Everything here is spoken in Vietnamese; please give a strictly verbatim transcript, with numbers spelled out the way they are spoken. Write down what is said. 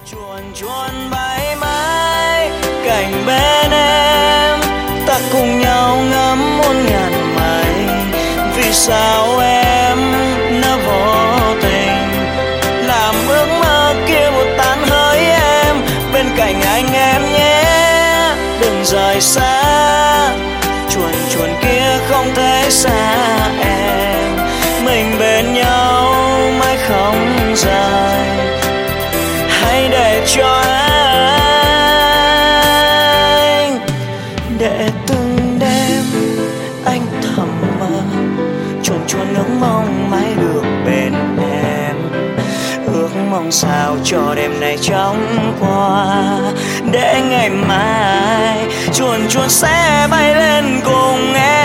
chuồn chuồn bay mãi cạnh bên em, ta cùng nhau ngắm muôn ngàn mây. Vì sao em đã vô tình làm ước mơ kia một tan hỡi em? Bên cạnh anh em nhé, đừng rời xa. Chuồn chuồn kia không thể xa em, mình bên nhau mãi không rời. Hãy để cho anh, để từng đêm anh thầm mơ, chuồn chuồn ước mong mãi được bên em. Ước mong sao cho đêm này chóng qua, để ngày mai chuồn chuồn sẽ bay lên cùng em.